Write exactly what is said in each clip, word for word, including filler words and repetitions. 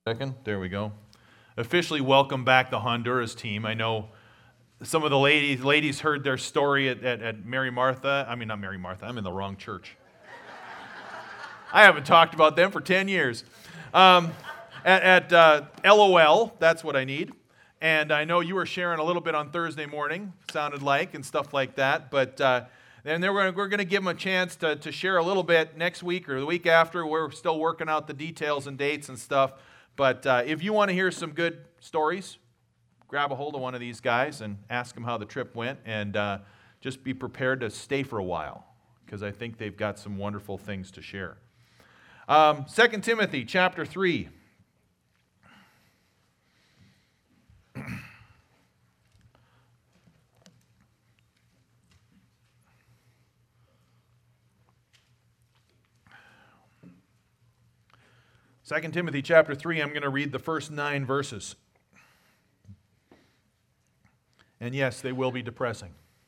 Second, there we go. Officially welcome back the Honduras team. I know some of the ladies ladies heard their story at, at, at Mary Martha. I mean, not Mary Martha. I'm in the wrong church. I haven't talked about them for ten years. Um, at at uh, L O L, that's what I need. And I know you were sharing a little bit on Thursday morning, sounded like, and stuff like that. But uh, and then we're, we're going to give them a chance to, to share a little bit next week or the week after. We're still working out the details and dates and stuff. But uh, if you want to hear some good stories, grab a hold of one of these guys and ask them how the trip went, and uh, just be prepared to stay for a while, because I think they've got some wonderful things to share. Um, Second Timothy chapter three. Second Timothy chapter three, I'm going to read the first nine verses. And yes, they will be depressing.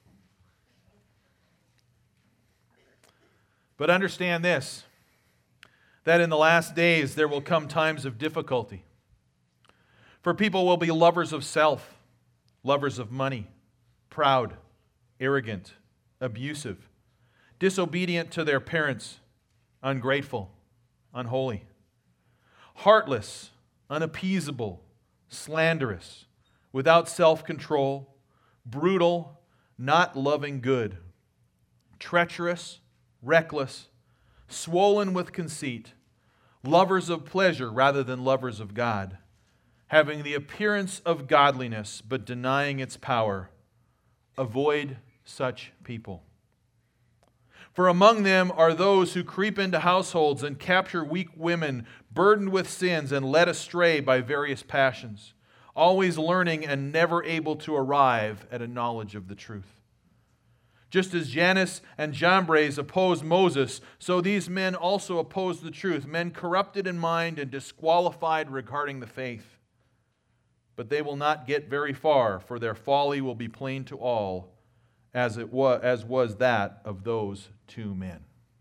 But understand this, that in the last days there will come times of difficulty. For people will be lovers of self, lovers of money, proud, arrogant, abusive, disobedient to their parents, ungrateful, unholy, heartless, unappeasable, slanderous, without self-control, brutal, not loving good, treacherous, reckless, swollen with conceit, lovers of pleasure rather than lovers of God, having the appearance of godliness but denying its power. Avoid such people. For among them are those who creep into households and capture weak women, burdened with sins and led astray by various passions, always learning and never able to arrive at a knowledge of the truth. Just as Jannes and Jambres opposed Moses, so these men also oppose the truth, men corrupted in mind and disqualified regarding the faith. But they will not get very far, for their folly will be plain to all, as it was, as was that of those two men.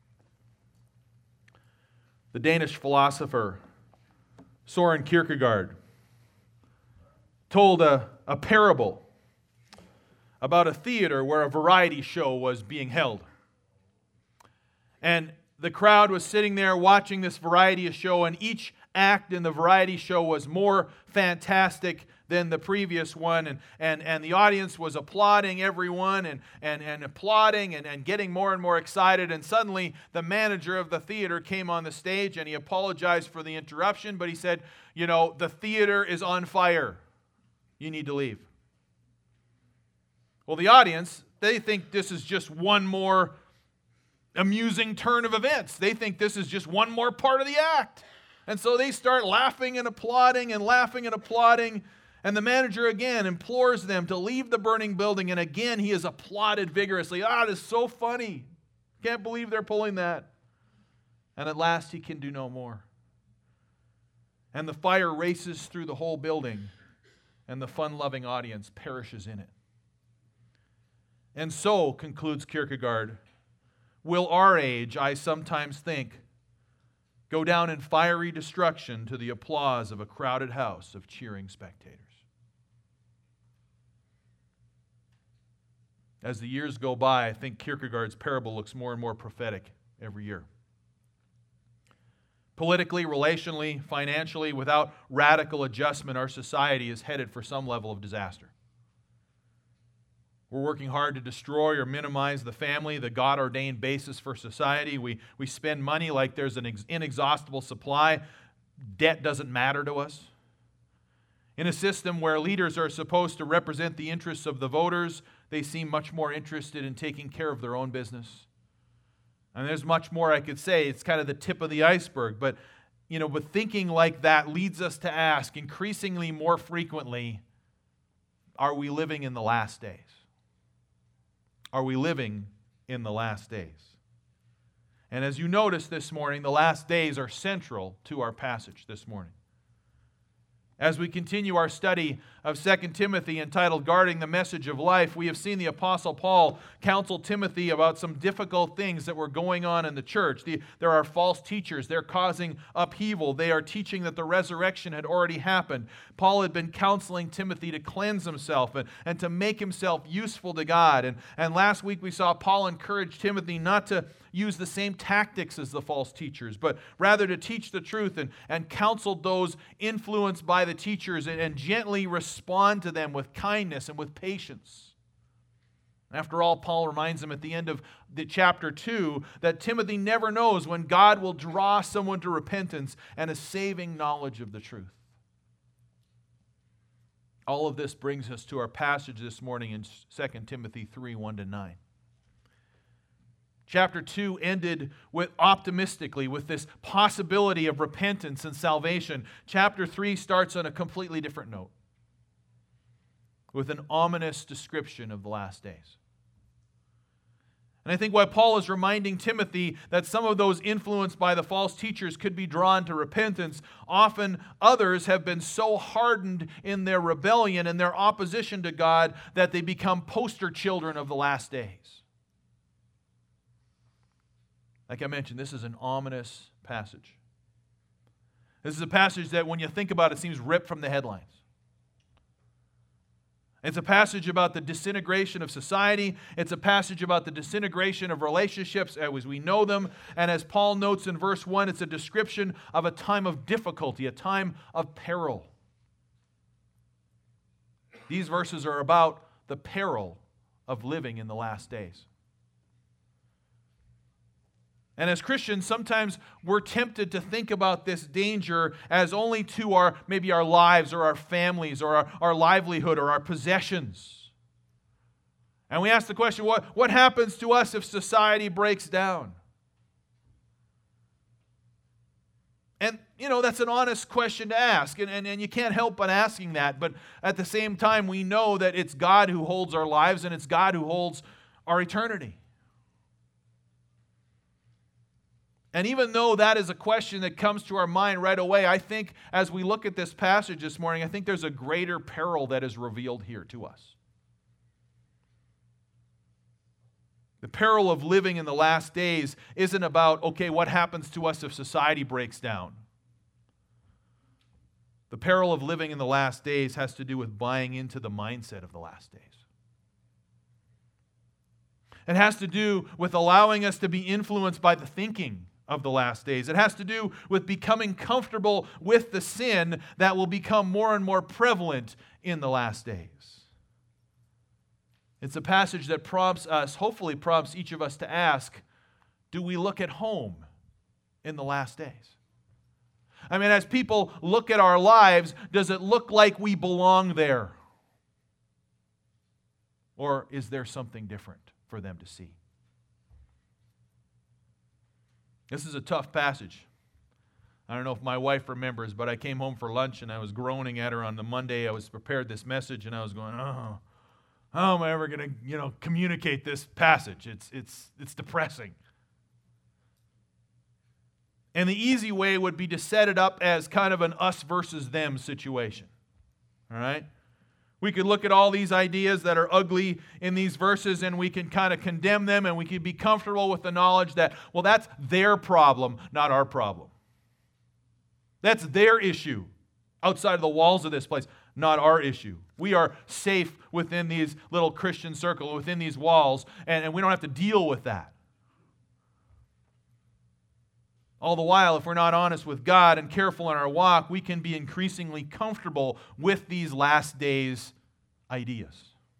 The Danish philosopher Soren Kierkegaard told a, a parable about a theater where a variety show was being held. And the crowd was sitting there watching this variety show, and each act in the variety show was more fantastic than the previous one, and, and, and the audience was applauding everyone and, and, and applauding and, and getting more and more excited, and suddenly the manager of the theater came on the stage and he apologized for the interruption, but he said, you know, the theater is on fire. You need to leave. Well, the audience, they think this is just one more amusing turn of events. They think this is just one more part of the act. And so they start laughing and applauding and laughing and applauding. And the manager again implores them to leave the burning building. And again, he is applauded vigorously. Ah, it is so funny. Can't believe they're pulling that. And at last, he can do no more. And the fire races through the whole building. And the fun-loving audience perishes in it. And so, concludes Kierkegaard, will our age, I sometimes think, go down in fiery destruction to the applause of a crowded house of cheering spectators. As the years go by, I think Kierkegaard's parable looks more and more prophetic every year. Politically, relationally, financially, without radical adjustment, our society is headed for some level of disaster. We're working hard to destroy or minimize the family, the God-ordained basis for society. We, we spend money like there's an inexhaustible supply. Debt doesn't matter to us. In a system where leaders are supposed to represent the interests of the voters, they seem much more interested in taking care of their own business. And there's much more I could say. It's kind of the tip of the iceberg. But, you know, but thinking like that leads us to ask increasingly more frequently, are we living in the last days? Are we living in the last days? And as you notice this morning, the last days are central to our passage this morning. As we continue our study of Second Timothy entitled Guarding the Message of Life, we have seen the Apostle Paul counsel Timothy about some difficult things that were going on in the church. The, there are false teachers. They're causing upheaval. They are teaching that the resurrection had already happened. Paul had been counseling Timothy to cleanse himself and, and to make himself useful to God. And, and last week we saw Paul encourage Timothy not to use the same tactics as the false teachers, but rather to teach the truth and, and counsel those influenced by the teachers and, and gently respond to them with kindness and with patience. After all, Paul reminds them at the end of the chapter two that Timothy never knows when God will draw someone to repentance and a saving knowledge of the truth. All of this brings us to our passage this morning in Second Timothy three, one to nine. Chapter two ended with optimistically with this possibility of repentance and salvation. Chapter three starts on a completely different note, with an ominous description of the last days. And I think why Paul is reminding Timothy that some of those influenced by the false teachers could be drawn to repentance, often others have been so hardened in their rebellion and their opposition to God that they become poster children of the last days. Like I mentioned, this is an ominous passage. This is a passage that when you think about it, seems ripped from the headlines. It's a passage about the disintegration of society. It's a passage about the disintegration of relationships as we know them. And as Paul notes in verse one, it's a description of a time of difficulty, a time of peril. These verses are about the peril of living in the last days. And as Christians, sometimes we're tempted to think about this danger as only to our, maybe our lives or our families or our, our livelihood or our possessions. And we ask the question, what, what happens to us if society breaks down? And, you know, that's an honest question to ask, and, and, and you can't help but asking that. But at the same time, we know that it's God who holds our lives and it's God who holds our eternity. And even though that is a question that comes to our mind right away, I think as we look at this passage this morning, I think there's a greater peril that is revealed here to us. The peril of living in the last days isn't about, okay, what happens to us if society breaks down? The peril of living in the last days has to do with buying into the mindset of the last days. It has to do with allowing us to be influenced by the thinking of the last days. It has to do with becoming comfortable with the sin that will become more and more prevalent in the last days. It's a passage that prompts us, hopefully prompts each of us to ask, do we look at home in the last days? I mean, as people look at our lives, does it look like we belong there? Or is there something different for them to see? This is a tough passage. I don't know if my wife remembers, but I came home for lunch and I was groaning at her on the Monday. I was prepared this message and I was going, oh, how am I ever going to, you know, communicate this passage? It's, it's, it's depressing. And the easy way would be to set it up as kind of an us versus them situation. All right? We could look at all these ideas that are ugly in these verses and we can kind of condemn them and we can be comfortable with the knowledge that, well, that's their problem, not our problem. That's their issue outside of the walls of this place, not our issue. We are safe within these little Christian circles, within these walls, and, and we don't have to deal with that. All the while, if we're not honest with God and careful in our walk, we can be increasingly comfortable with these last days ideas.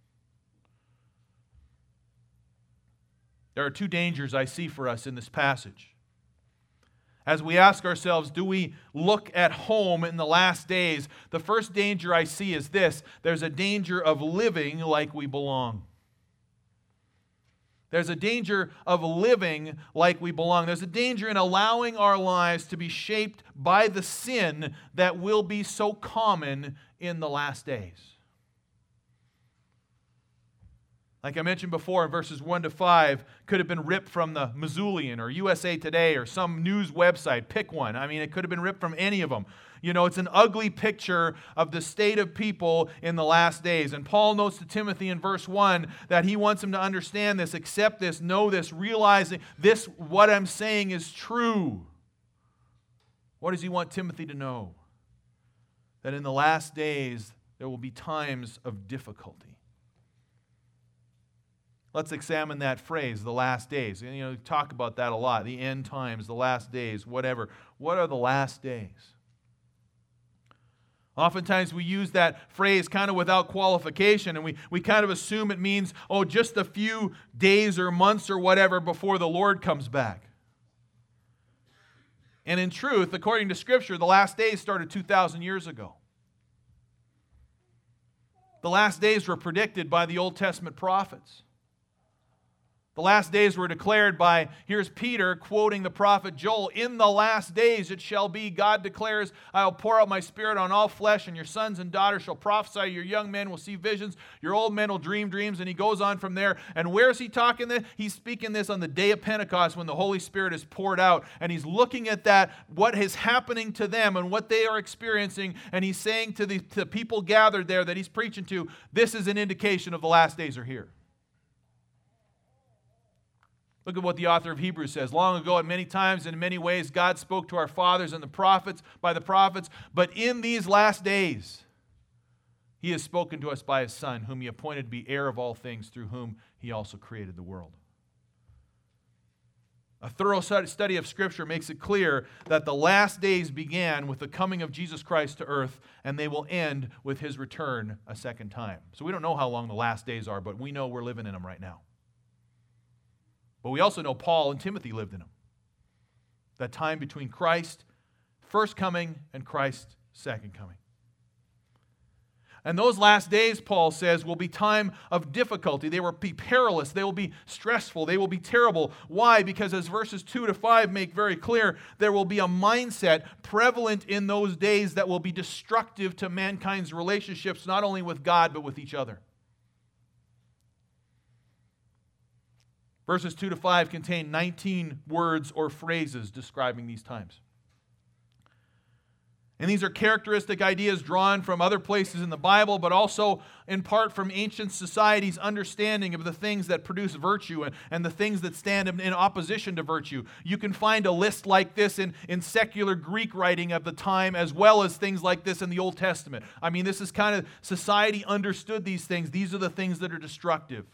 There are two dangers I see for us in this passage. As we ask ourselves, do we look at home in the last days? The first danger I see is this: there's a danger of living like we belong. There's a danger of living like we belong. There's a danger in allowing our lives to be shaped by the sin that will be so common in the last days. like I mentioned before in verses one to five, could have been ripped from the Missoulian or U S A Today or some news website. Pick one. I mean, it could have been ripped from any of them. You know, it's an ugly picture of the state of people in the last days. And Paul notes to Timothy in verse one that he wants him to understand this, accept this, know this, realizing this, what I'm saying is true. What does he want Timothy to know? That in the last days, there will be times of difficulty. Let's examine that phrase, the last days. You know, we talk about that a lot, the end times, the last days, whatever. What are the last days? Oftentimes we use that phrase kind of without qualification, and we, we kind of assume it means, oh, just a few days or months or whatever before the Lord comes back. And in truth, according to Scripture, the last days started two thousand years ago. The last days were predicted by the Old Testament prophets. The last days were declared by, here's Peter quoting the prophet Joel, in the last days it shall be, God declares, I will pour out my spirit on all flesh, and your sons and daughters shall prophesy, your young men will see visions, your old men will dream dreams, and he goes on from there. And where is he talking this? He's speaking this on the day of Pentecost when the Holy Spirit is poured out, and he's looking at that, what is happening to them and what they are experiencing, and he's saying to the, to the people gathered there that he's preaching to, this is an indication of the last days are here. Look at what the author of Hebrews says. Long ago, at many times and in many ways, God spoke to our fathers and the prophets by the prophets. But in these last days, he has spoken to us by his Son, whom he appointed to be heir of all things, through whom he also created the world. A thorough study of Scripture makes it clear that the last days began with the coming of Jesus Christ to earth, and they will end with his return a second time. So we don't know how long the last days are, but we know we're living in them right now. But we also know Paul and Timothy lived in them. That time between Christ's first coming and Christ's second coming. And those last days, Paul says, will be time of difficulty. They will be perilous. They will be stressful. They will be terrible. Why? Because as verses two to five make very clear, there will be a mindset prevalent in those days that will be destructive to mankind's relationships, not only with God, but with each other. Verses two to five contain nineteen words or phrases describing these times. And these are characteristic ideas drawn from other places in the Bible, but also in part from ancient society's understanding of the things that produce virtue and, and the things that stand in, in opposition to virtue. You can find a list like this in, in secular Greek writing of the time, as well as things like this in the Old Testament. I mean, this is kind of, society understood these things. These are the things that are destructive.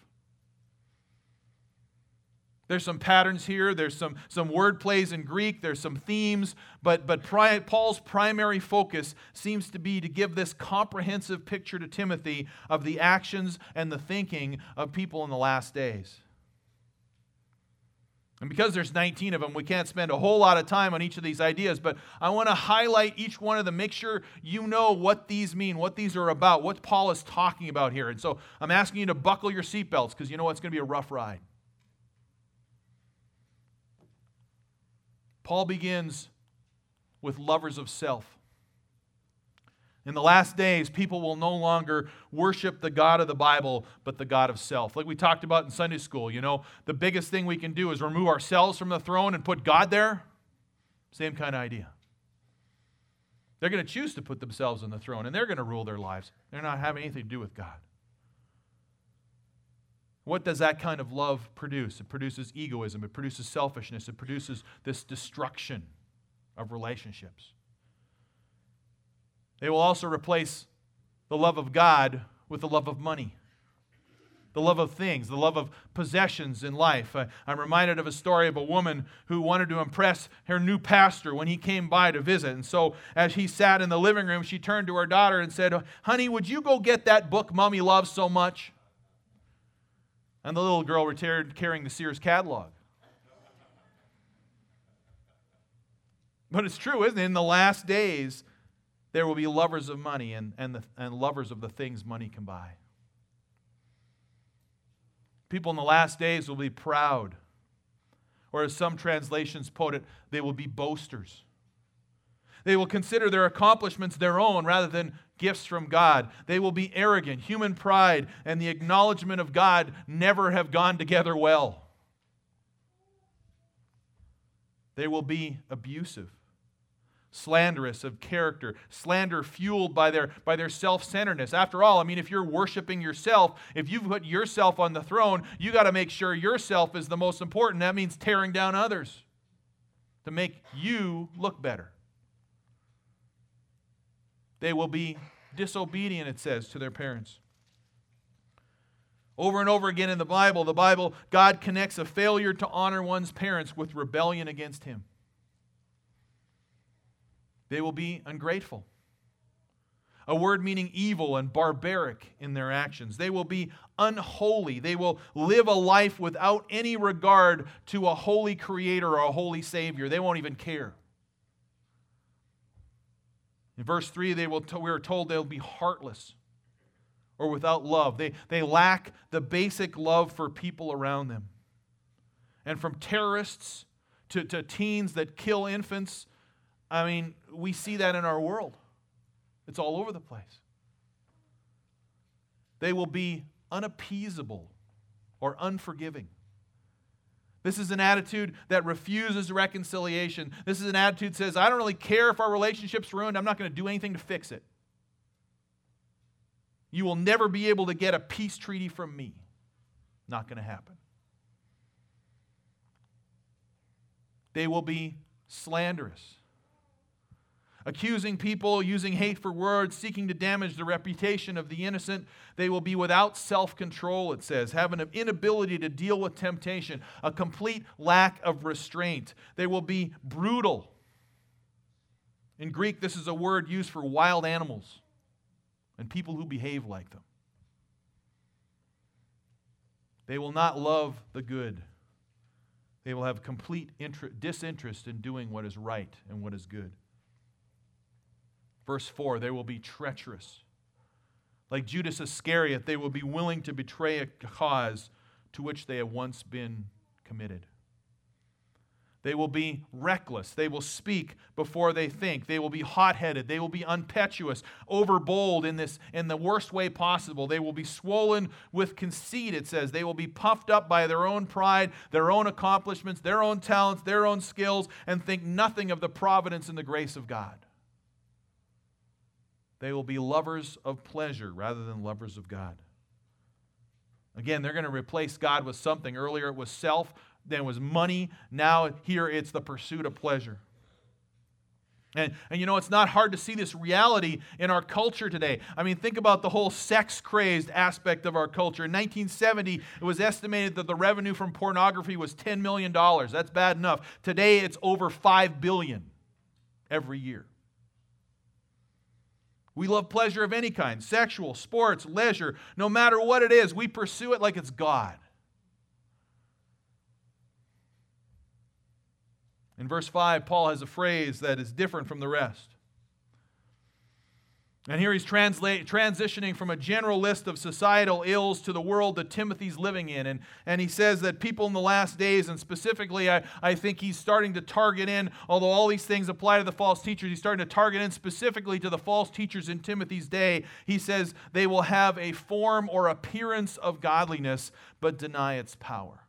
There's some patterns here. There's some, some word plays in Greek. There's some themes. But, but pri- Paul's primary focus seems to be to give this comprehensive picture to Timothy of the actions and the thinking of people in the last days. And because there's nineteen of them, we can't spend a whole lot of time on each of these ideas. But I want to highlight each one of them. Make sure you know what these mean, what these are about, what Paul is talking about here. And so I'm asking you to buckle your seatbelts because you know it's going to be a rough ride. Paul begins with lovers of self. In the last days, people will no longer worship the God of the Bible, but the God of self. Like we talked about in Sunday school, you know, the biggest thing we can do is remove ourselves from the throne and put God there. Same kind of idea. They're going to choose to put themselves on the throne, and they're going to rule their lives. They're not having anything to do with God. What does that kind of love produce? It produces egoism. It produces selfishness. It produces this destruction of relationships. They will also replace the love of God with the love of money, the love of things, the love of possessions in life. I, I'm reminded of a story of a woman who wanted to impress her new pastor when he came by to visit. And so as he sat in the living room, she turned to her daughter and said, "Honey, would you go get that book Mommy loves so much?" And the little girl returned carrying the Sears catalog. But it's true, isn't it? In the last days, there will be lovers of money and, and, the, and lovers of the things money can buy. People in the last days will be proud. Or as some translations put it, they will be boasters. They will consider their accomplishments their own rather than gifts from God. They will be arrogant. Human pride and the acknowledgement of God never have gone together well. They will be abusive, slanderous of character, slander fueled by their, by their self-centeredness. After all, I mean, if you're worshiping yourself, if you've put yourself on the throne, you got to make sure yourself is the most important. That means tearing down others to make you look better. They will be disobedient, it says, to their parents. Over and over again in the Bible, the Bible, God connects a failure to honor one's parents with rebellion against Him. They will be ungrateful, a word meaning evil and barbaric in their actions. They will be unholy. They will live a life without any regard to a holy Creator or a holy Savior. They won't even care. In verse three, they will. we are told they'll be heartless or without love. They, they lack the basic love for people around them. And from terrorists to, to teens that kill infants, I mean, we see that in our world. It's all over the place. They will be unappeasable or unforgiving. This is an attitude that refuses reconciliation. This is an attitude that says, I don't really care if our relationship's ruined. I'm not going to do anything to fix it. You will never be able to get a peace treaty from me. Not going to happen. They will be slanderous, accusing people, using hateful words, seeking to damage the reputation of the innocent. They will be without self-control, it says, have an inability to deal with temptation, a complete lack of restraint. They will be brutal. In Greek, this is a word used for wild animals and people who behave like them. They will not love the good. They will have complete interest, disinterest in doing what is right and what is good. Verse four, they will be treacherous. Like Judas Iscariot, they will be willing to betray a cause to which they have once been committed. They will be reckless. They will speak before they think. They will be hot-headed. They will be impetuous, overbold in this in the worst way possible. They will be swollen with conceit, it says. They will be puffed up by their own pride, their own accomplishments, their own talents, their own skills, and think nothing of the providence and the grace of God. They will be lovers of pleasure rather than lovers of God. Again, they're going to replace God with something. Earlier it was self, then it was money. Now here it's the pursuit of pleasure. And, and you know, it's not hard to see this reality in our culture today. I mean, think about the whole sex-crazed aspect of our culture. In nineteen seventy, it was estimated that the revenue from pornography was ten million dollars. That's bad enough. Today it's over five billion dollars every year. We love pleasure of any kind, sexual, sports, leisure. No matter what it is, we pursue it like it's God. In verse five, Paul has a phrase that is different from the rest. And here he's translate, transitioning from a general list of societal ills to the world that Timothy's living in. And, and he says that people in the last days, and specifically I, I think he's starting to target in, although all these things apply to the false teachers, he's starting to target in specifically to the false teachers in Timothy's day. He says they will have a form or appearance of godliness, but deny its power.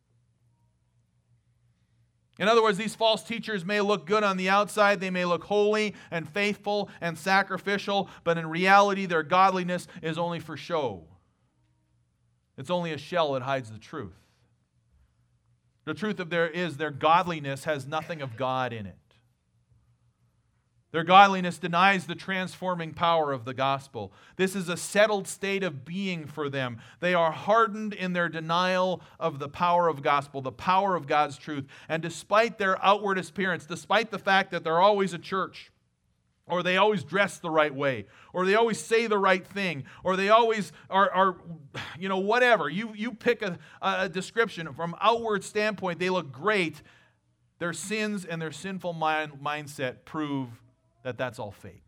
In other words, these false teachers may look good on the outside, they may look holy and faithful and sacrificial, but in reality their godliness is only for show. It's only a shell that hides the truth. The truth of there is their godliness has nothing of God in it. Their godliness denies the transforming power of the gospel. This is a settled state of being for them. They are hardened in their denial of the power of gospel, the power of God's truth. And despite their outward appearance, despite the fact that they're always at church, or they always dress the right way, or they always say the right thing, or they always are, are you know, whatever. You, you pick a, a description. From outward standpoint, they look great. Their sins and their sinful mind, mindset prove that that's all fake.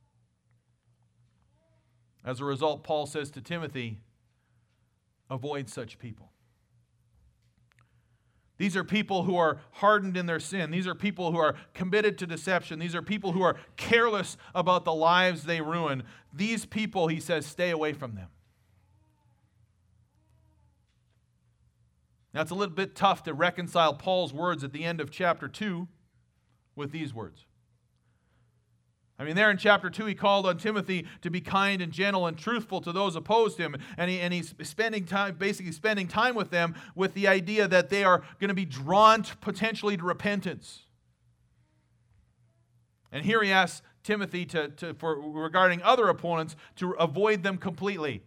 As a result, Paul says to Timothy, avoid such people. These are people who are hardened in their sin. These are people who are committed to deception. These are people who are careless about the lives they ruin. These people, he says, stay away from them. Now, it's a little bit tough to reconcile Paul's words at the end of chapter two with these words. I mean, there in chapter two, he called on Timothy to be kind and gentle and truthful to those opposed him. And, he, and he's spending time, basically spending time with them with the idea that they are going to be drawn to, potentially to repentance. And here he asks Timothy to, to, for regarding other opponents to avoid them completely.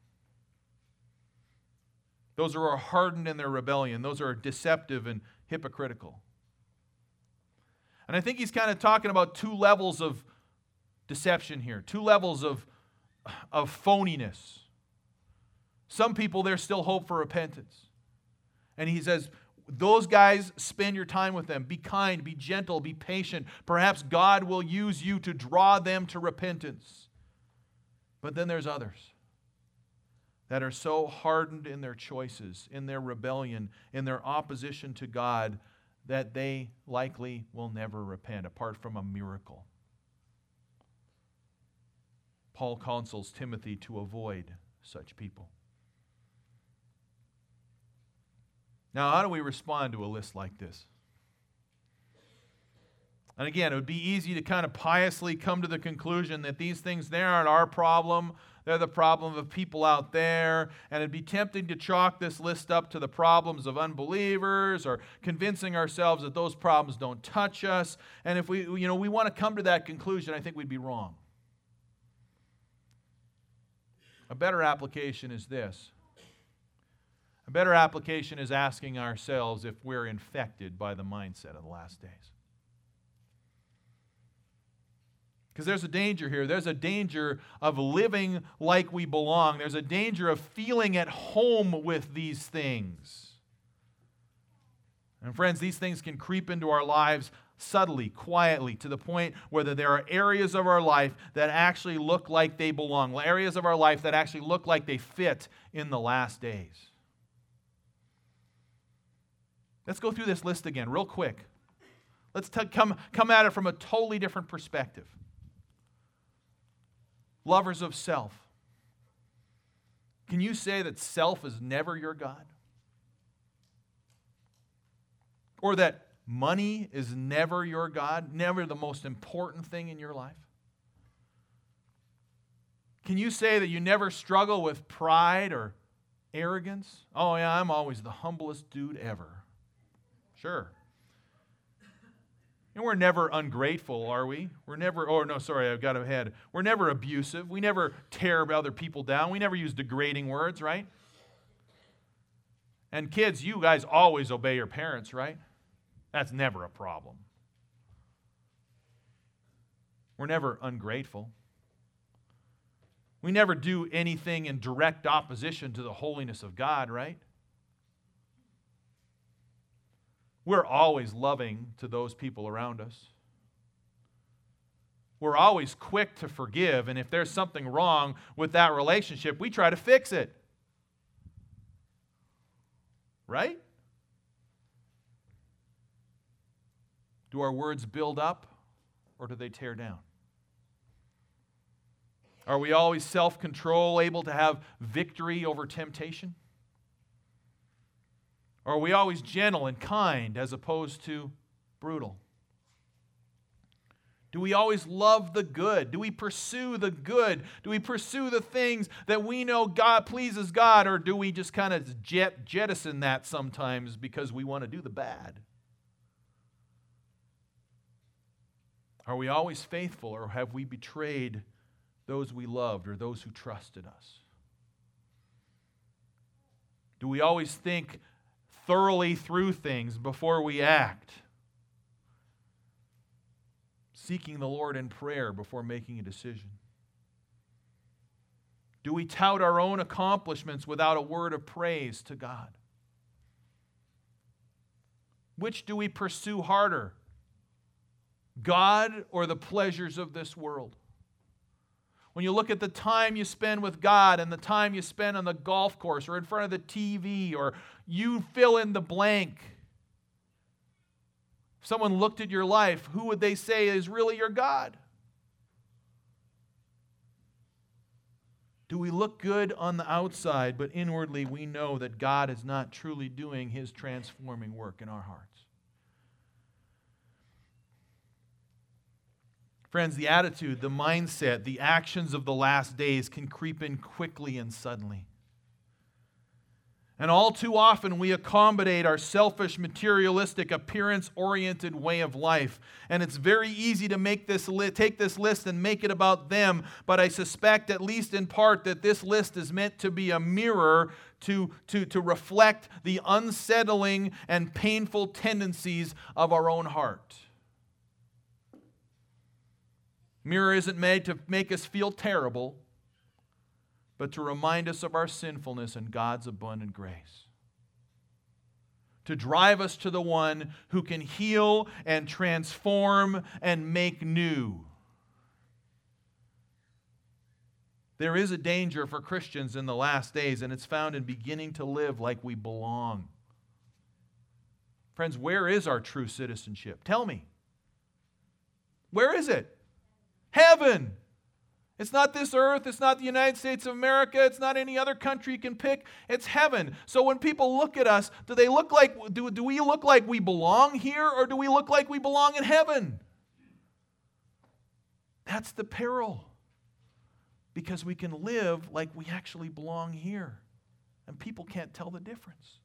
Those who are hardened in their rebellion. Those who are deceptive and hypocritical. And I think he's kind of talking about two levels of deception here. Two levels of, of phoniness. Some people, there's still hope for repentance. And he says, those guys, spend your time with them. Be kind, be gentle, be patient. Perhaps God will use you to draw them to repentance. But then there's others that are so hardened in their choices, in their rebellion, in their opposition to God, that they likely will never repent, apart from a miracle. Paul counsels Timothy to avoid such people. Now, how do we respond to a list like this? And again, it would be easy to kind of piously come to the conclusion that these things, they aren't our problem. They're the problem of people out there. And it'd be tempting to chalk this list up to the problems of unbelievers or convincing ourselves that those problems don't touch us. And if we, you know, we want to come to that conclusion, I think we'd be wrong. A better application is this. A better application is asking ourselves if we're infected by the mindset of the last days. Because there's a danger here. There's a danger of living like we belong. There's a danger of feeling at home with these things. And friends, these things can creep into our lives subtly, quietly, to the point where there are areas of our life that actually look like they belong. Areas of our life that actually look like they fit in the last days. Let's go through this list again real quick. Let's t- come, come at it from a totally different perspective. Lovers of self. Can you say that self is never your God? Or that money is never your God, never the most important thing in your life? Can you say that you never struggle with pride or arrogance? Oh yeah, I'm always the humblest dude ever. Sure. And we're never ungrateful, are we? We're never, oh no, sorry, I've got ahead. We're never abusive. We never tear other people down. We never use degrading words, right? And kids, you guys always obey your parents, right? That's never a problem. We're never ungrateful. We never do anything in direct opposition to the holiness of God, right? We're always loving to those people around us. We're always quick to forgive, and if there's something wrong with that relationship, we try to fix it. Right? Do our words build up, or do they tear down? Are we always self-control, able to have victory over temptation? Or are we always gentle and kind as opposed to brutal? Do we always love the good? Do we pursue the good? Do we pursue the things that we know God pleases God? Or do we just kind of jet, jettison that sometimes because we want to do the bad? Are we always faithful, or have we betrayed those we loved or those who trusted us? Do we always think thoroughly through things before we act? Seeking the Lord in prayer before making a decision? Do we tout our own accomplishments without a word of praise to God? Which do we pursue harder? God or the pleasures of this world? When you look at the time you spend with God and the time you spend on the golf course or in front of the T V, or you fill in the blank, If someone looked at your life, who would they say is really your God? Do we look good on the outside, but inwardly we know that God is not truly doing His transforming work in our hearts? Friends, the attitude, the mindset, the actions of the last days can creep in quickly and suddenly. And all too often we accommodate our selfish, materialistic, appearance-oriented way of life. And it's very easy to make this li- take this list and make it about them. But I suspect, at least in part, that this list is meant to be a mirror to, to, to reflect the unsettling and painful tendencies of our own heart. Mirror isn't made to make us feel terrible, but to remind us of our sinfulness and God's abundant grace. To drive us to the one who can heal and transform and make new. There is a danger for Christians in the last days, and it's found in beginning to live like we belong. Friends, where is our true citizenship? Tell me. Where is it? Heaven. It's not this earth. It's not the United States of America. It's not any other country you can pick. It's heaven. So when people look at us, do they look like, do, do we look like we belong here, or do we look like we belong in heaven? That's the peril. Because we can live like we actually belong here. And people can't tell the difference.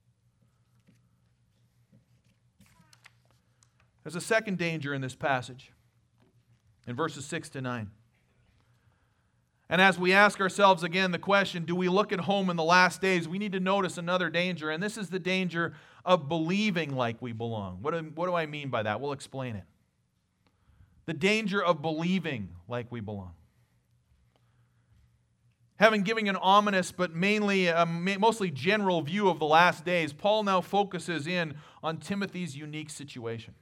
There's a second danger in this passage. In verses six to nine. And as we ask ourselves again the question, do we look at home in the last days? We need to notice another danger, and this is the danger of believing like we belong. What do, what do I mean by that? We'll explain it. The danger of believing like we belong. Having given an ominous but mainly, um, mostly general view of the last days, Paul now focuses in on Timothy's unique situation.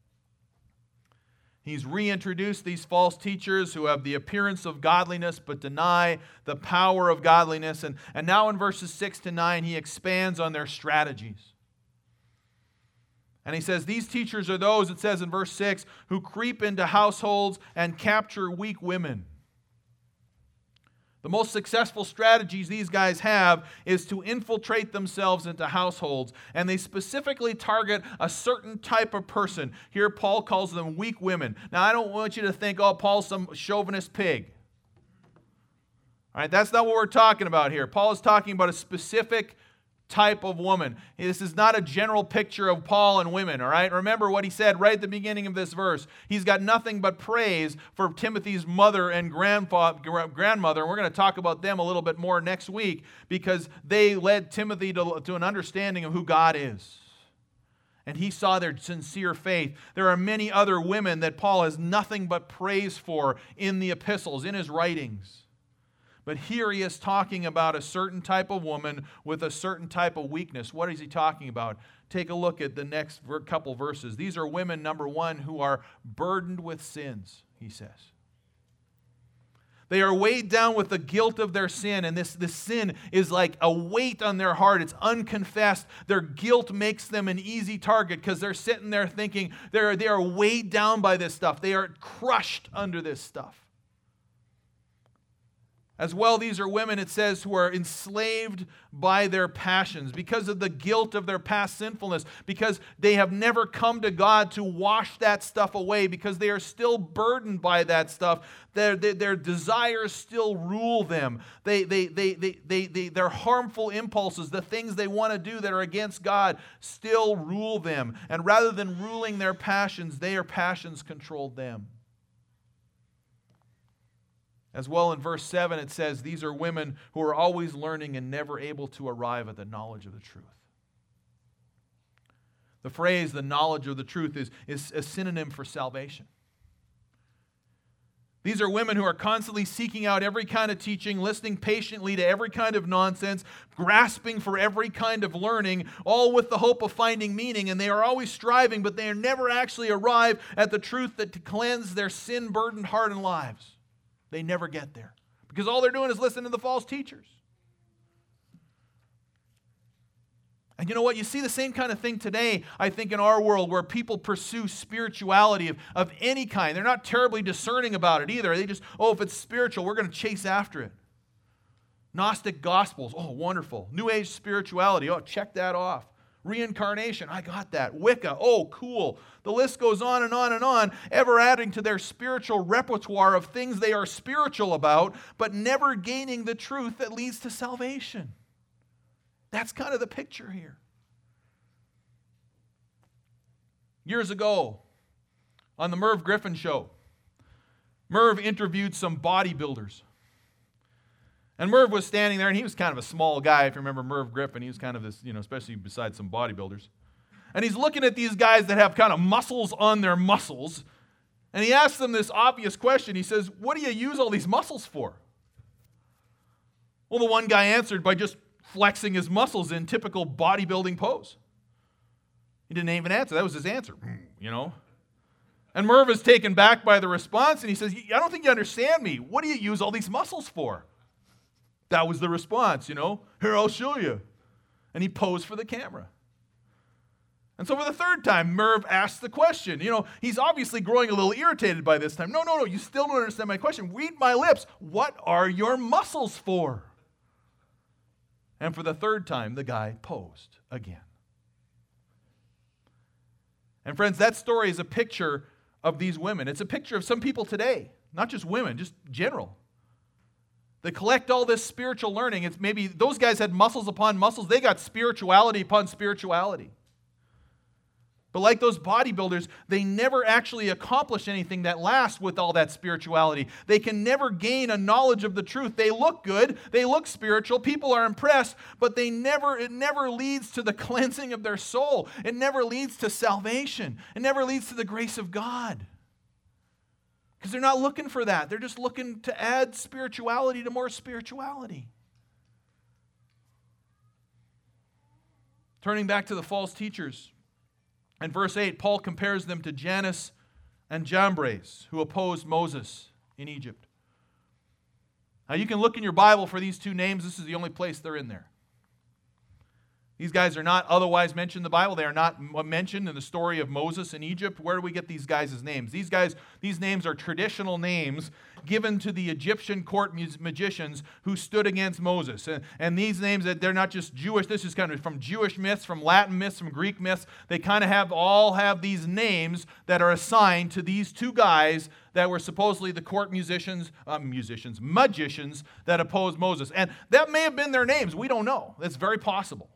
He's reintroduced these false teachers who have the appearance of godliness but deny the power of godliness. And, and now in verses six to nine, he expands on their strategies. And he says, these teachers are those, it says in verse six, who creep into households and capture weak women. The most successful strategies these guys have is to infiltrate themselves into households, and they specifically target a certain type of person. Here Paul calls them weak women. Now I don't want you to think, oh, Paul's some chauvinist pig. All right, that's not what we're talking about here. Paul is talking about a specific type of woman. This is not a general picture of Paul and women, all right? Remember what he said right at the beginning of this verse. He's got nothing but praise for Timothy's mother and grandfather, grandmother. And we're going to talk about them a little bit more next week because they led Timothy to, to an understanding of who God is. And he saw their sincere faith. There are many other women that Paul has nothing but praise for in the epistles, in his writings. But here he is talking about a certain type of woman with a certain type of weakness. What is he talking about? Take a look at the next couple verses. These are women, number one, who are burdened with sins, he says. They are weighed down with the guilt of their sin, and this, this sin is like a weight on their heart. It's unconfessed. Their guilt makes them an easy target because they're sitting there thinking they're, they are weighed down by this stuff. They are crushed under this stuff. As well, these are women, it says, who are enslaved by their passions because of the guilt of their past sinfulness, because they have never come to God to wash that stuff away, because they are still burdened by that stuff. Their, their, their desires still rule them. They, they, they, they, they, they, their harmful impulses, the things they want to do that are against God, still rule them. And rather than ruling their passions, their passions controlled them. As well, in verse seven, it says, these are women who are always learning and never able to arrive at the knowledge of the truth. The phrase, the knowledge of the truth, is, is a synonym for salvation. These are women who are constantly seeking out every kind of teaching, listening patiently to every kind of nonsense, grasping for every kind of learning, all with the hope of finding meaning. And they are always striving, but they never actually arrive at the truth that to cleanse their sin-burdened heart and lives. They never get there because all they're doing is listening to the false teachers. And you know what? You see the same kind of thing today, I think, in our world where people pursue spirituality of, of any kind. They're not terribly discerning about it either. They just, oh, if it's spiritual, we're going to chase after it. Gnostic gospels, oh, wonderful. New Age spirituality, oh, check that off. Reincarnation, I got that. Wicca, oh, cool. The list goes on and on and on, ever adding to their spiritual repertoire of things they are spiritual about, but never gaining the truth that leads to salvation. That's kind of the picture here. Years ago, on the Merv Griffin show, Merv interviewed some bodybuilders. And Merv was standing there, and he was kind of a small guy. If you remember Merv Griffin, he was kind of this, you know, especially besides some bodybuilders. And he's looking at these guys that have kind of muscles on their muscles, and he asks them this obvious question. He says, what do you use all these muscles for? Well, the one guy answered by just flexing his muscles in typical bodybuilding pose. He didn't even answer. That was his answer, you know. And Merv is taken back by the response, and he says, I don't think you understand me. What do you use all these muscles for? That was the response, you know. Here, I'll show you. And he posed for the camera. And so for the third time, Merv asked the question. You know, he's obviously growing a little irritated by this time. No, no, no, you still don't understand my question. Read my lips. What are your muscles for? And for the third time, the guy posed again. And friends, that story is a picture of these women. It's a picture of some people today, not just women, just general. They collect all this spiritual learning. It's maybe those guys had muscles upon muscles. They got spirituality upon spirituality. But like those bodybuilders, they never actually accomplish anything that lasts with all that spirituality. They can never gain a knowledge of the truth. They look good, they look spiritual, people are impressed, but they never, it never leads to the cleansing of their soul. It never leads to salvation. It never leads to the grace of God. Because they're not looking for that. They're just looking to add spirituality to more spirituality. Turning back to the false teachers. In verse eight, Paul compares them to Jannes and Jambres, who opposed Moses in Egypt. Now you can look in your Bible for these two names. This is the only place they're in there. These guys are not otherwise mentioned in the Bible. They are not mentioned in the story of Moses in Egypt. Where do we get these guys' names? These guys, these names are traditional names given to the Egyptian court magicians who stood against Moses. And, and these names, they're not just Jewish. This is kind of from Jewish myths, from Latin myths, from Greek myths. They kind of have all have these names that are assigned to these two guys that were supposedly the court musicians, uh, musicians, magicians that opposed Moses. And that may have been their names. We don't know. That's very possible.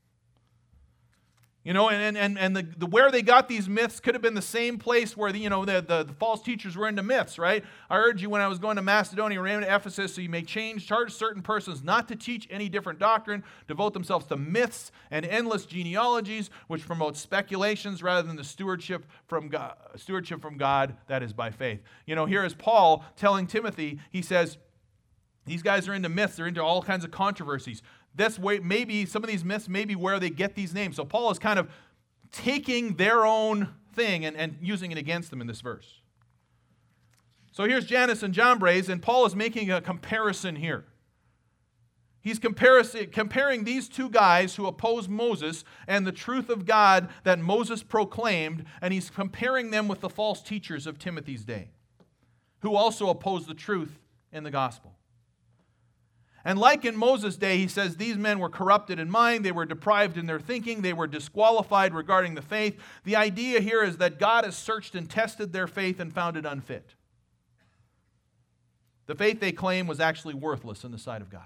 You know, and, and, and the, the where they got these myths could have been the same place where the, you know, the, the, the false teachers were into myths, right? I urge you when I was going to Macedonia, ran to Ephesus, so you may change, charge certain persons not to teach any different doctrine, devote themselves to myths and endless genealogies, which promote speculations rather than the stewardship from God, stewardship from God that is by faith. You know, here is Paul telling Timothy, he says, these guys are into myths, they're into all kinds of controversies. That's way, maybe some of these myths may be where they get these names. So Paul is kind of taking their own thing and, and using it against them in this verse. So here's Jannes and Jambres, and Paul is making a comparison here. He's comparing these two guys who oppose Moses and the truth of God that Moses proclaimed, and he's comparing them with the false teachers of Timothy's day, who also opposed the truth in the gospel. And like in Moses' day, he says these men were corrupted in mind, they were deprived in their thinking, they were disqualified regarding the faith. The idea here is that God has searched and tested their faith and found it unfit. The faith they claim was actually worthless in the sight of God.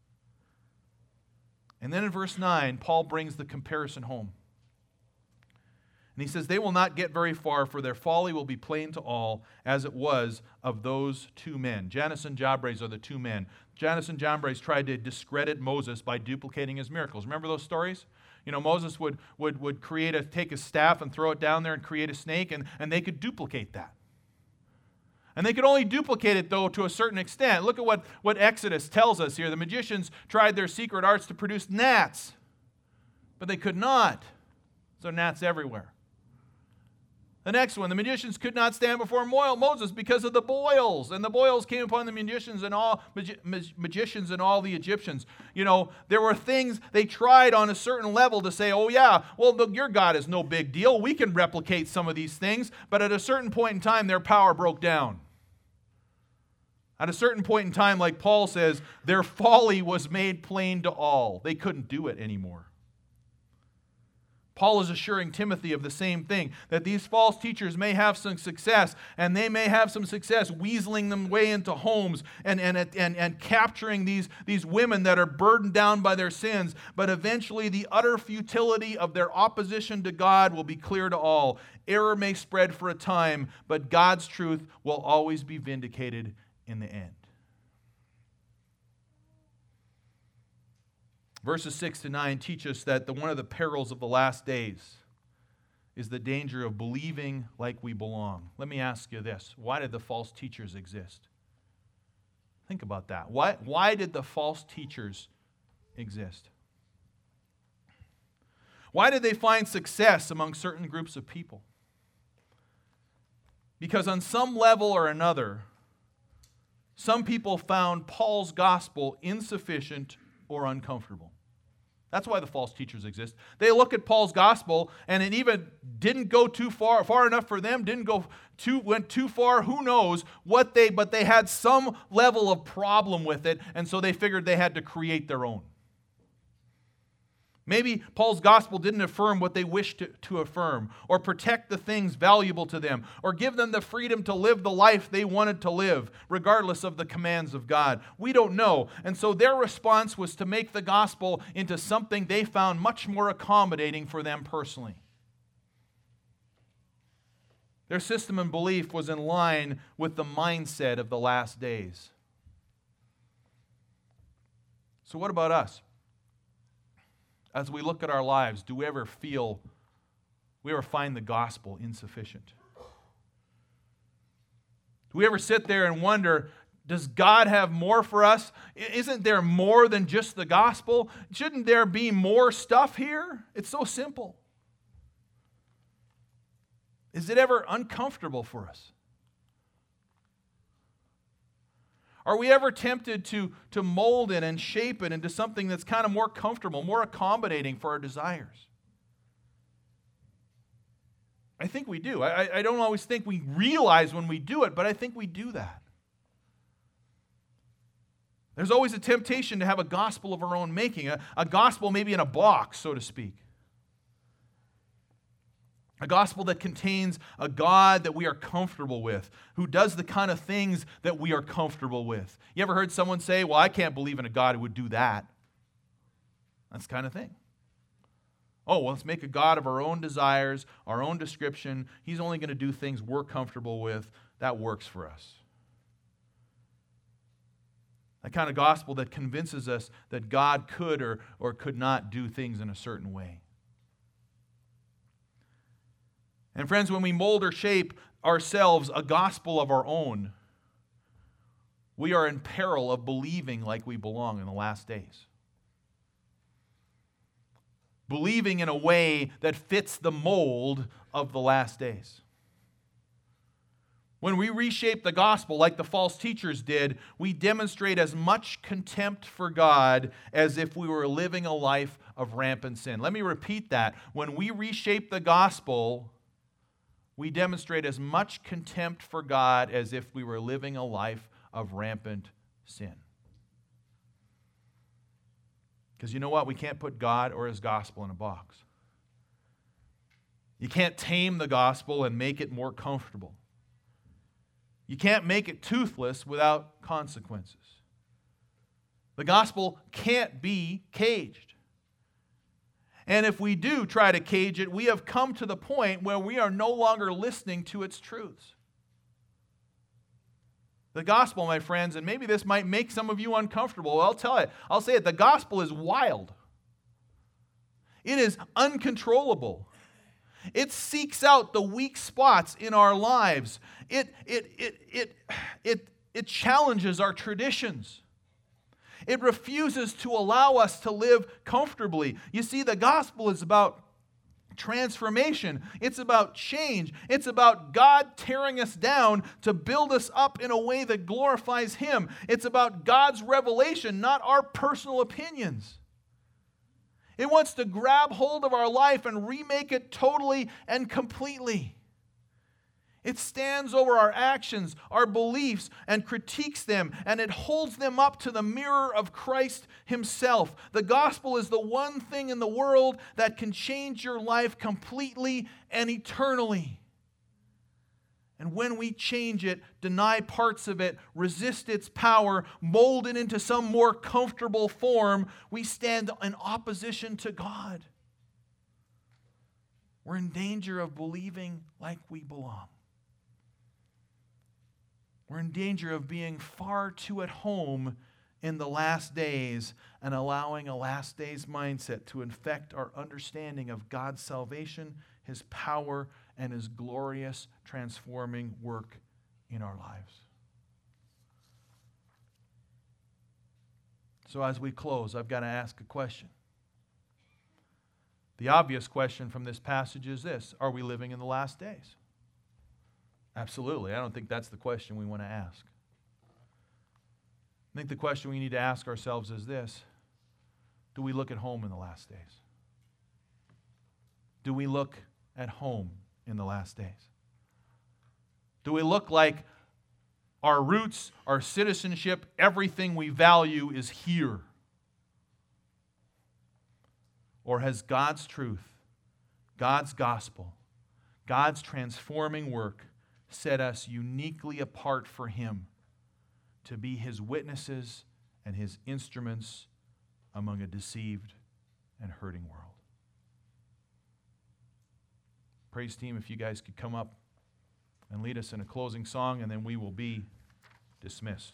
And then in verse nine, Paul brings the comparison home. And he says, they will not get very far, for their folly will be plain to all, as it was of those two men. Jannes and Jambres are the two men. Jannes and Jambres tried to discredit Moses by duplicating his miracles. Remember those stories? You know, Moses would, would, would create a, take a staff and throw it down there and create a snake, and, and they could duplicate that. And they could only duplicate it, though, to a certain extent. Look at what, what Exodus tells us here. The magicians tried their secret arts to produce gnats, but they could not. So gnats everywhere. The next one, the magicians could not stand before Moses because of the boils, and the boils came upon the magicians and all magi- magicians and all the Egyptians. You know, there were things they tried on a certain level to say, oh yeah, well, look, your God is no big deal. We can replicate some of these things, but at a certain point in time, their power broke down. At a certain point in time, like Paul says, their folly was made plain to all. They couldn't do it anymore. Paul is assuring Timothy of the same thing, that these false teachers may have some success, and they may have some success weaseling them way into homes and, and, and, and capturing these, these women that are burdened down by their sins, but eventually the utter futility of their opposition to God will be clear to all. Error may spread for a time, but God's truth will always be vindicated in the end. Verses six to nine teach us that the, one of the perils of the last days is the danger of believing like we belong. Let me ask you this. Why did the false teachers exist? Think about that. Why, why did the false teachers exist? Why did they find success among certain groups of people? Because on some level or another, some people found Paul's gospel insufficient or uncomfortable. That's why the false teachers exist. They look at Paul's gospel, and it even didn't go too far, far enough for them, didn't go too, went too far, who knows what they, but they had some level of problem with it, and so they figured they had to create their own. Maybe Paul's gospel didn't affirm what they wished to, to affirm, or protect the things valuable to them, or give them the freedom to live the life they wanted to live, regardless of the commands of God. We don't know. And so their response was to make the gospel into something they found much more accommodating for them personally. Their system and belief was in line with the mindset of the last days. So what about us? As we look at our lives, do we ever feel, we ever find the gospel insufficient? Do we ever sit there and wonder, does God have more for us? Isn't there more than just the gospel? Shouldn't there be more stuff here? It's so simple. Is it ever uncomfortable for us? Are we ever tempted to, to mold it and shape it into something that's kind of more comfortable, more accommodating for our desires? I think we do. I, I don't always think we realize when we do it, but I think we do that. There's always a temptation to have a gospel of our own making, a, a gospel maybe in a box, so to speak. A gospel that contains a God that we are comfortable with, who does the kind of things that we are comfortable with. You ever heard someone say, well, I can't believe in a God who would do that? That's the kind of thing. Oh, well, let's make a God of our own desires, our own description. He's only going to do things we're comfortable with. That works for us. That kind of gospel that convinces us that God could or, or could not do things in a certain way. And friends, when we mold or shape ourselves a gospel of our own, we are in peril of believing like we belong in the last days. Believing in a way that fits the mold of the last days. When we reshape the gospel like the false teachers did, we demonstrate as much contempt for God as if we were living a life of rampant sin. Let me repeat that. When we reshape the gospel, we demonstrate as much contempt for God as if we were living a life of rampant sin. Because you know what? We can't put God or His gospel in a box. You can't tame the gospel and make it more comfortable. You can't make it toothless without consequences. The gospel can't be caged. And if we do try to cage it, we have come to the point where we are no longer listening to its truths. The gospel, my friends, and maybe this might make some of you uncomfortable. Well, I'll tell it. I'll say it. The gospel is wild. It is uncontrollable. It seeks out the weak spots in our lives. It, it, it, it, it, it challenges our traditions. It refuses to allow us to live comfortably. You see, the gospel is about transformation. It's about change. It's about God tearing us down to build us up in a way that glorifies Him. It's about God's revelation, not our personal opinions. It wants to grab hold of our life and remake it totally and completely. It stands over our actions, our beliefs, and critiques them, and it holds them up to the mirror of Christ Himself. The gospel is the one thing in the world that can change your life completely and eternally. And when we change it, deny parts of it, resist its power, mold it into some more comfortable form, we stand in opposition to God. We're in danger of believing like we belong. We're in danger of being far too at home in the last days and allowing a last days mindset to infect our understanding of God's salvation, His power, and His glorious transforming work in our lives. So as we close, I've got to ask a question. The obvious question from this passage is this: are we living in the last days? Absolutely. I don't think that's the question we want to ask. I think the question we need to ask ourselves is this: do we look at home in the last days? Do we look at home in the last days? Do we look like our roots, our citizenship, everything we value is here? Or has God's truth, God's gospel, God's transforming work set us uniquely apart for Him to be His witnesses and His instruments among a deceived and hurting world? Praise team, if you guys could come up and lead us in a closing song, and then we will be dismissed.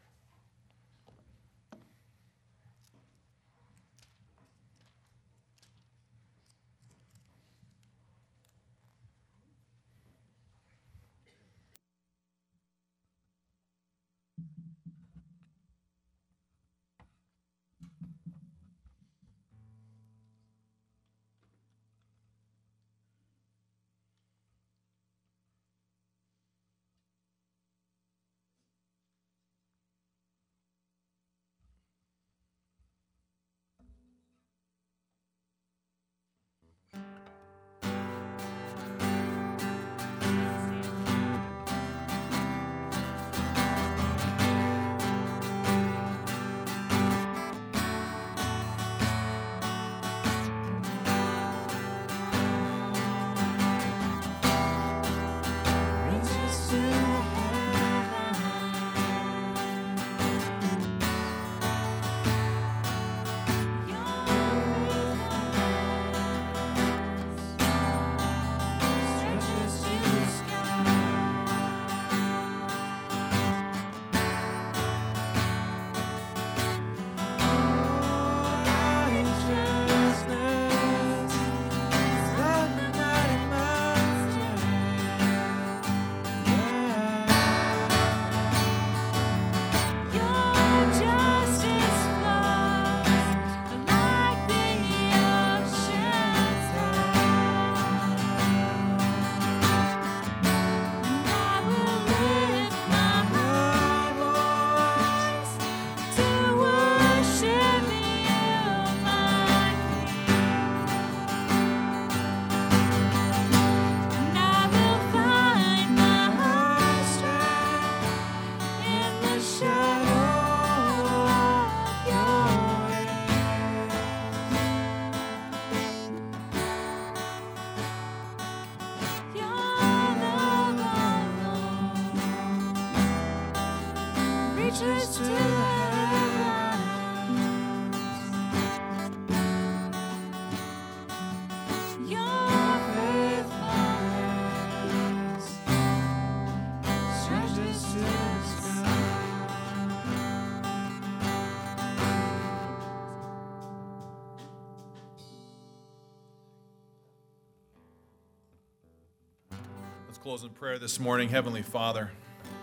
Close in prayer this morning. Heavenly Father,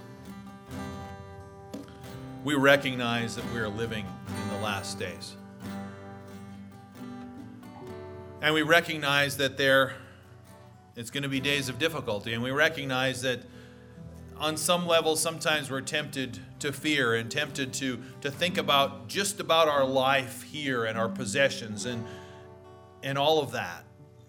we recognize that we are living in the last days. And we recognize that there, it's going to be days of difficulty. And we recognize that on some level, sometimes we're tempted to fear and tempted to, to think about just about our life here and our possessions and, and all of that.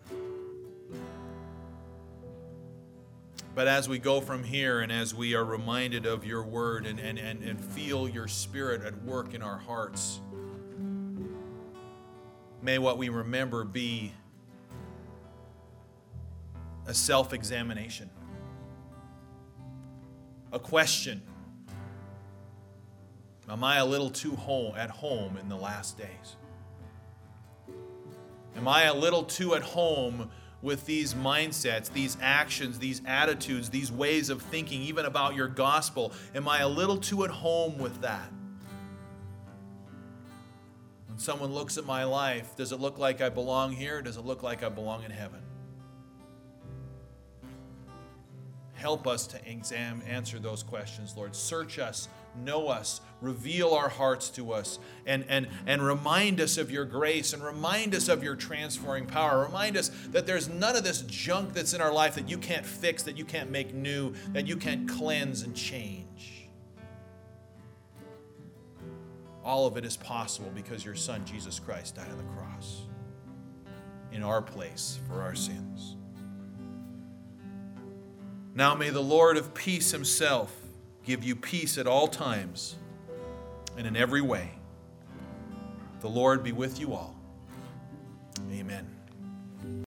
But as we go from here and as we are reminded of your word and, and, and, and feel your Spirit at work in our hearts, may what we remember be a self-examination, a question. Am I a little too home, at home in the last days? Am I a little too at home with these mindsets, these actions, these attitudes, these ways of thinking, even about your gospel? Am I a little too at home with that? When someone looks at my life, does it look like I belong here? Or does it look like I belong in heaven? Help us to exam, answer those questions, Lord. Search us, know us, reveal our hearts to us, and, and, and remind us of your grace, and remind us of your transforming power. Remind us that there's none of this junk that's in our life that you can't fix, that you can't make new, that you can't cleanse and change. All of it is possible because your Son, Jesus Christ, died on the cross in our place for our sins. Now may the Lord of peace himself give you peace at all times and in every way. The Lord be with you all. Amen.